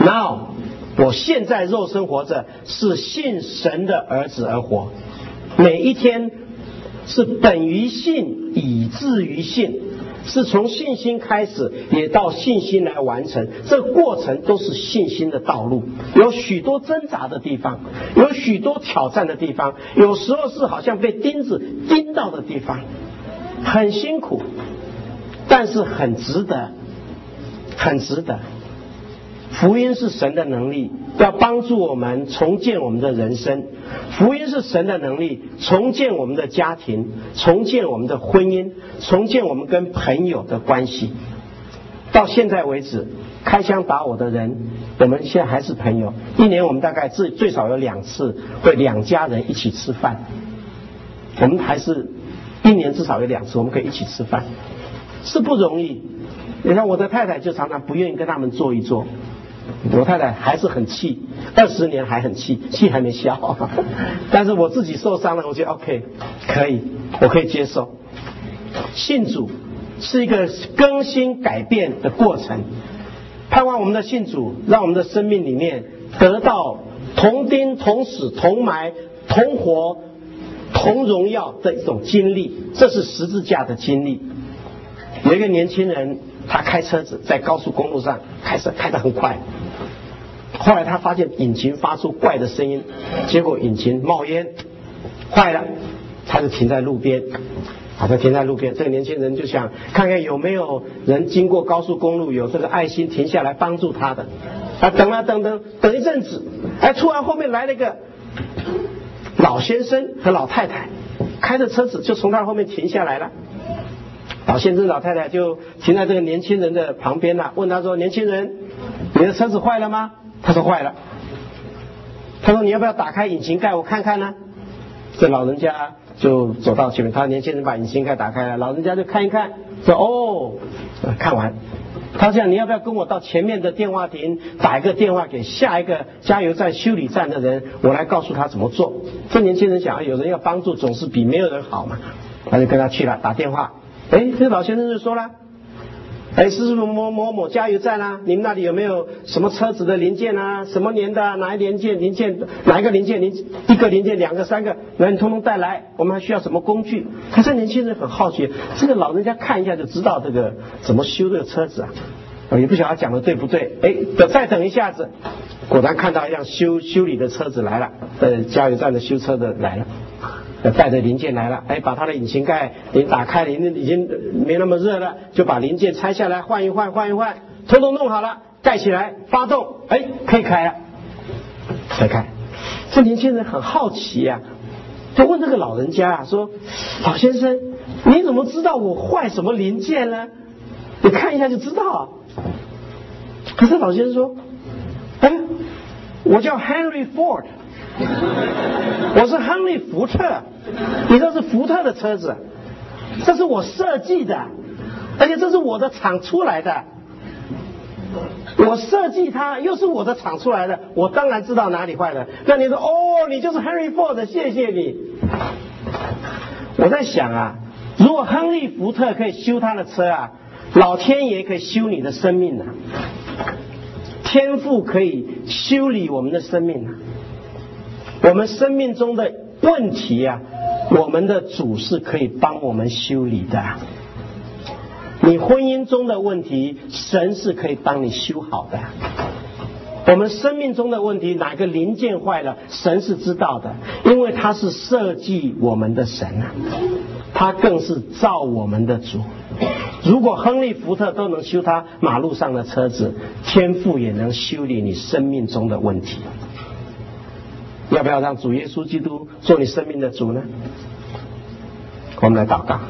肉身活着，是信神的儿子而活，每一天是本于信以至于信，是从信心开始也到信心来完成，这个过程都是信心的道路，有许多挣扎的地方，有许多挑战的地方，有时候是好像被钉子钉到的地方，很辛苦，但是很值得，很值得。福音是神的能力，要帮助我们重建我们的人生。福音是神的能力，重建我们的家庭，重建我们的婚姻，重建我们跟朋友的关系。到现在为止，开枪打我的人，我们现在还是朋友。一年我们大概最少有2次会2家人一起吃饭，我们还是一年至少有2次我们可以一起吃饭，是不容易。你看我的太太就常常不愿意跟他们坐一坐，我太太还是很气，20年还很气，气还没消。但是我自己受伤了，我觉得 OK， 可以，我可以接受。信主是一个更新改变的过程，盼望我们的信主让我们的生命里面得到同钉同死同埋同活同荣耀的一种经历，这是十字架的经历。有一个年轻人，他开车子在高速公路上开车开得很快，后来他发现引擎发出怪的声音，结果引擎冒烟坏了，他就停在路边。他停在路边，这个年轻人就想看看有没有人经过高速公路有这个爱心停下来帮助他的。等一阵子，突然后面来了一个老先生和老太太，开着车子就从他后面停下来了。老先生老太太就停在这个年轻人的旁边了，问他说：年轻人，你的车子坏了吗？他说坏了。他说你要不要打开引擎盖我看看呢？这老人家就走到前面，他年轻人把引擎盖打开了，老人家就看一看，说哦，看完。他讲你要不要跟我到前面的电话亭打一个电话给下一个加油站修理站的人，我来告诉他怎么做。这年轻人想有人要帮助总是比没有人好嘛，他就跟他去了打电话。这老先生就说了，是某某某加油站啊，你们那里有没有什么车子的零件啊，什么年的啊，哪一零件哪一个零件，一个零件2个3个，那你通通带来，我们还需要什么工具。可是年轻人很好奇，这个老人家看一下就知道这个怎么修这个车子啊，也不晓得他讲的对不对。再等一下子，果然看到一辆修理的车子来了，加油站的修车的来了，带着零件来了，把他的引擎盖打开了，已经没那么热了，就把零件拆下来换一换，通通弄好了，盖起来，发动，可以开了，可以开。这年轻人很好奇啊，就问这个老人家说：老先生，你怎么知道我坏什么零件呢？你看一下就知道啊。可是老先生说：我叫 Henry Ford， 我是亨利福特，你这是福特的车子，这是我设计的，而且这是我的厂出来的，我设计它又是我的厂出来的，我当然知道哪里坏了。那你说你就是 Henry Ford， 谢谢你。我在想啊，如果亨利福特可以修他的车啊，老天爷可以修你的生命啊，天父可以修理我们的生命啊。我们生命中的问题啊，我们的主是可以帮我们修理的。你婚姻中的问题，神是可以帮你修好的。我们生命中的问题，哪个零件坏了，神是知道的，因为他是设计我们的神啊，他更是造我们的主。如果亨利福特都能修他马路上的车子，天父也能修理你生命中的问题。要不要让主耶稣基督做你生命的主呢？我们来祷告。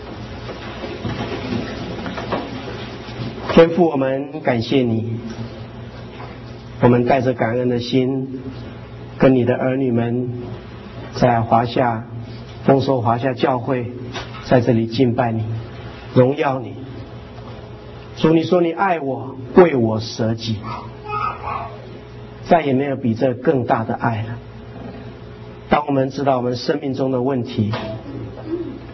天父，我们感谢你，我们带着感恩的心，跟你的儿女们在华夏丰收华夏教会在这里敬拜你，荣耀你。主，你说你爱我，为我舍己，再也没有比这更大的爱了。当我们知道我们生命中的问题，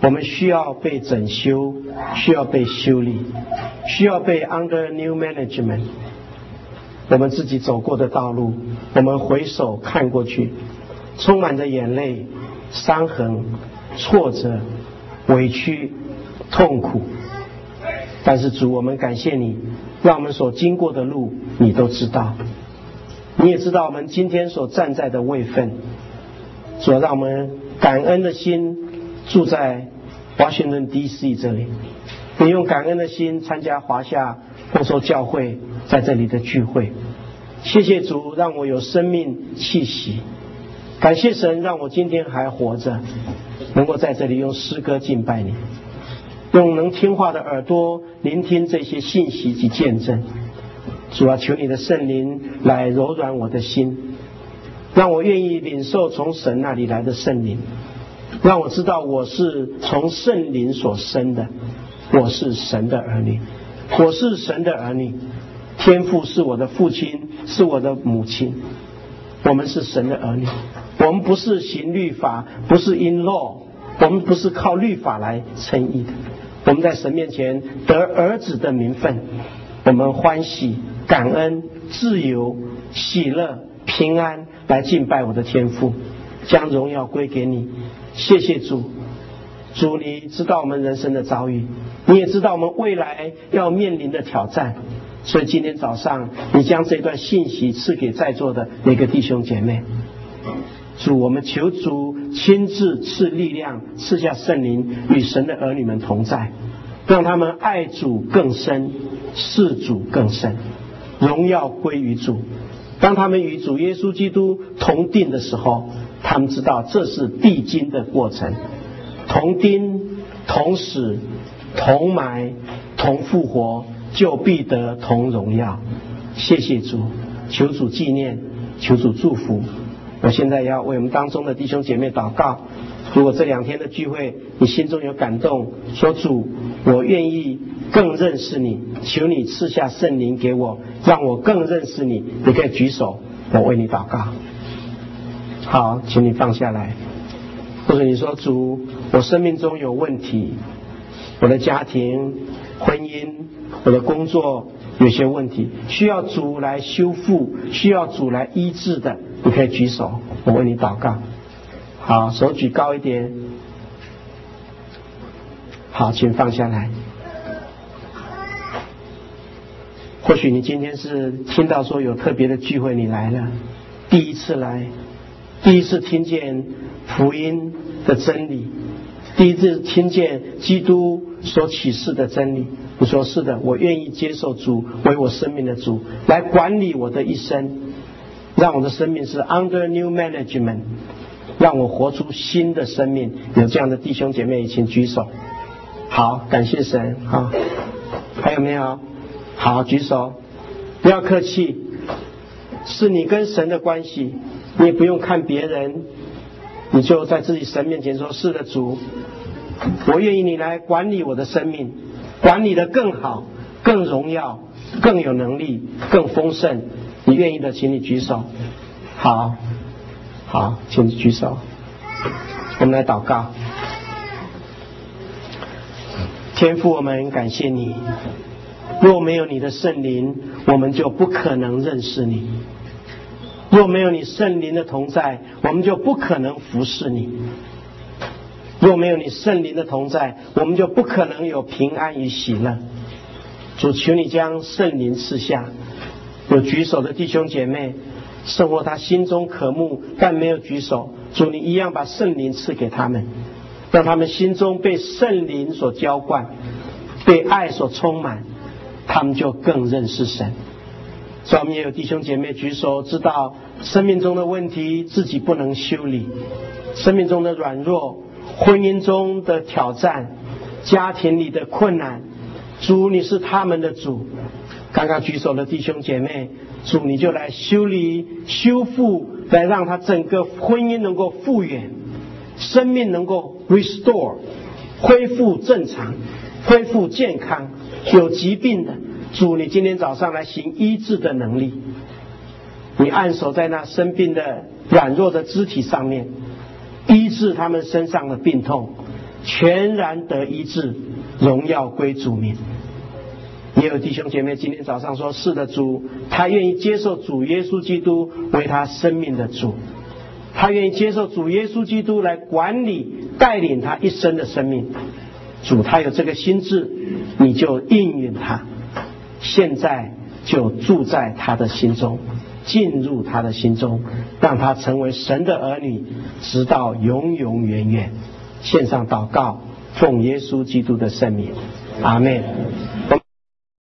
我们需要被整修，需要被修理，需要被 under new management。我们自己走过的道路，我们回首看过去，充满着眼泪、伤痕、挫折、委屈、痛苦。但是主，我们感谢你，让我们所经过的路你都知道，你也知道我们今天所站在的位分。主，让我们感恩的心住在Washington DC 这里，你用感恩的心参加华夏丰收教会在这里的聚会。谢谢主，让我有生命气息。感谢神，让我今天还活着，能够在这里用诗歌敬拜你，用能听话的耳朵聆听这些信息及见证。主啊，求你的圣灵来柔软我的心，让我愿意领受从神那里来的圣灵，让我知道我是从圣灵所生的，我是神的儿女，我是神的儿女。天父是我的父亲，是我的母亲，我们是神的儿女。我们不是行律法，不是 in law， 我们不是靠律法来称义的。我们在神面前得儿子的名分，我们欢喜、感恩、自由、喜乐、平安来敬拜我的天父，将荣耀归给你。谢谢主，主你知道我们人生的遭遇，你也知道我们未来要面临的挑战，所以今天早上你将这段信息赐给在座的每个弟兄姐妹。主，我们求主亲自赐力量，赐下圣灵与神的儿女们同在，让他们爱主更深，视主更深，荣耀归于主。当他们与主耶稣基督同定的时候，他们知道这是必经的过程，同钉、同死、同埋、同复活，就必得同荣耀。谢谢主，求主纪念，求主祝福。我现在要为我们当中的弟兄姐妹祷告。如果这2天的聚会你心中有感动，说主，我愿意更认识你，求你赐下圣灵给我，让我更认识你，你可以举手，我为你祷告。好，请你放下来。或者你说，主，我生命中有问题，我的家庭、婚姻、我的工作有些问题，需要主来修复，需要主来医治的，你可以举手，我为你祷告。好，手举高一点。好，请放下来。或许你今天是听到说有特别的聚会，你来了，第一次来，第一次听见福音的真理，第一次听见基督所启示的真理。你说是的，我愿意接受主为我生命的主，来管理我的一生，让我的生命是 under new management， 让我活出新的生命。有这样的弟兄姐妹请举手。好，感谢神。好，还有没有？好，举手，不要客气，是你跟神的关系，你也不用看别人，你就在自己神面前说，是的主，我愿意你来管理我的生命，管理得更好，更荣耀，更有能力，更丰盛。你愿意的请你举手。好，好，请你举手。我们来祷告。天父，我们感谢你，若没有你的圣灵，我们就不可能认识你；若没有你圣灵的同在，我们就不可能服侍你；若没有你圣灵的同在，我们就不可能有平安与喜乐。主，求你将圣灵赐下。有举手的弟兄姐妹，生活他心中渴慕但没有举手，主你一样把圣灵赐给他们，让他们心中被圣灵所浇灌，被爱所充满，他们就更认识神。所以我们也有弟兄姐妹举手，知道生命中的问题自己不能修理，生命中的软弱，婚姻中的挑战，家庭里的困难，主你是他们的主。刚刚举手的弟兄姐妹，主你就来修理修复，来让他整个婚姻能够复原，生命能够 restore， 恢复正常，恢复健康。有疾病的主，你今天早上来行医治的能力，你按手在那生病的软弱的肢体上面，医治他们身上的病痛， 全然得医治，荣耀归主名。也有弟兄姐妹今天早上说，是的主，他愿意接受主耶稣基督为他生命的主，他愿意接受主耶稣基督来管理带领他一生的生命。主他有这个心志，你就应允他，现在就住在他的心中，进入他的心中，让他成为神的儿女，直到永永远远。献上祷告，奉耶稣基督的圣名，阿们。